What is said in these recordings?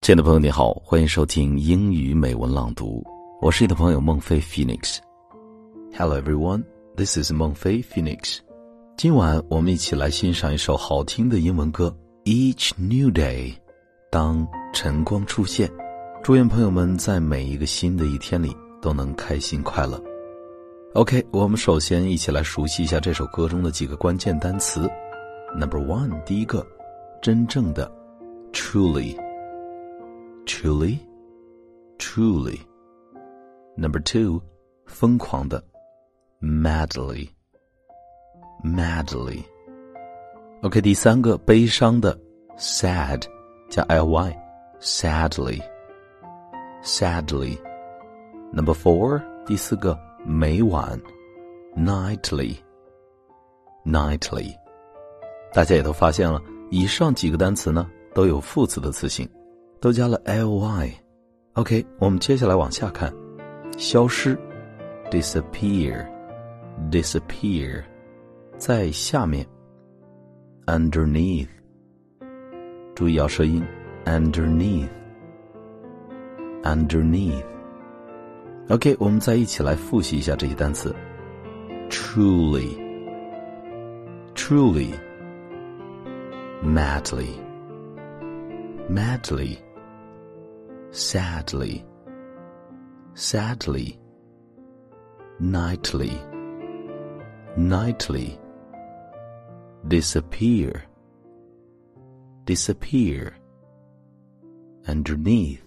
亲爱的朋友你好，欢迎收听英语美文朗读，我是你的朋友孟非 Phoenix。 Hello everyone, this is 孟非 Phoenix。 今晚我们一起来欣赏一首好听的英文歌 Each New Day， 当晨光出现。祝愿朋友们在每一个新的一天里都能开心快乐。 OK， 我们首先一起来熟悉一下这首歌中的几个关键单词。 Number 1， 第一个，真正的 Truly Truly。 Number 2， 疯狂的 Madly。 OK， 第三个，悲伤的 Sad 加 ly Sadly。 Number 4， 第四个，每晚 Nightly。 大家也都发现了，以上几个单词呢都有副词的词性，都加了 ly。 OK， 我们接下来往下看。消失 Disappear。 在下面 Underneath， 注意要舌音 Underneath。 OK， 我们再一起来复习一下这些单词。 Truly Madly Sadly Nightly Disappear Underneath。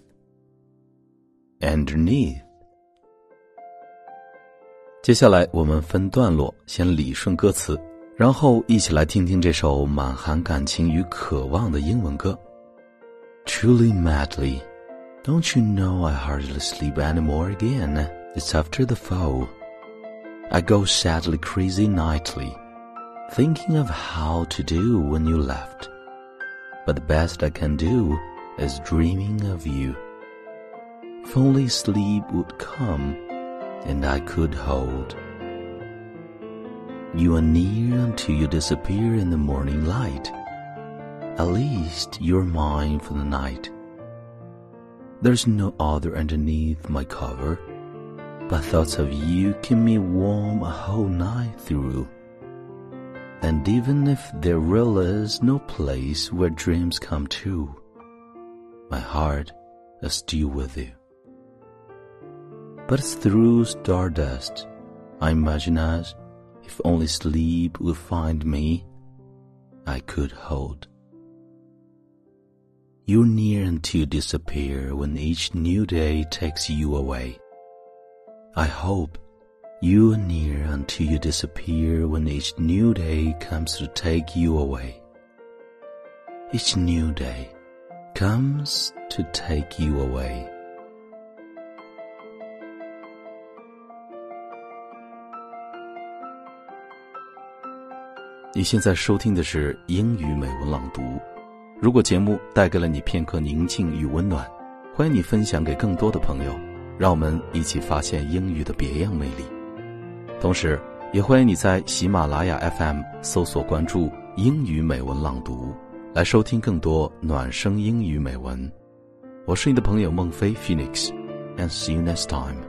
接下来我们分段落，先理顺歌词，然后一起来听听这首满含感情与渴望的英文歌。 Truly madly, don't you know I hardly sleep anymore again. It's after the fall. I go sadly crazy nightly, thinking of how to do when you left. But the best I can do is dreaming of you. If only sleep would come, and I could hold. You are near until you disappear in the morning light. At least you're mine for the night. There's no other underneath my cover, but thoughts of you keep me warm a whole night through. And even if there really is no place where dreams come true, my heart is still with you. But through stardust, I imagine us, if only sleep would find me, I could hold. You're near until you disappear when each new day takes you away. I hope you are near until you disappear when each new day comes to take you away. Each new day comes to take you away. 你现在收听的是英语美文朗读。如果节目带给了你片刻宁静与温暖，欢迎你分享给更多的朋友，让我们一起发现英语的别样魅力。同时也欢迎你在喜马拉雅 FM 搜索关注英语美文朗读，来收听更多暖声英语美文。我是你的朋友孟非 Phoenix， and see you next time.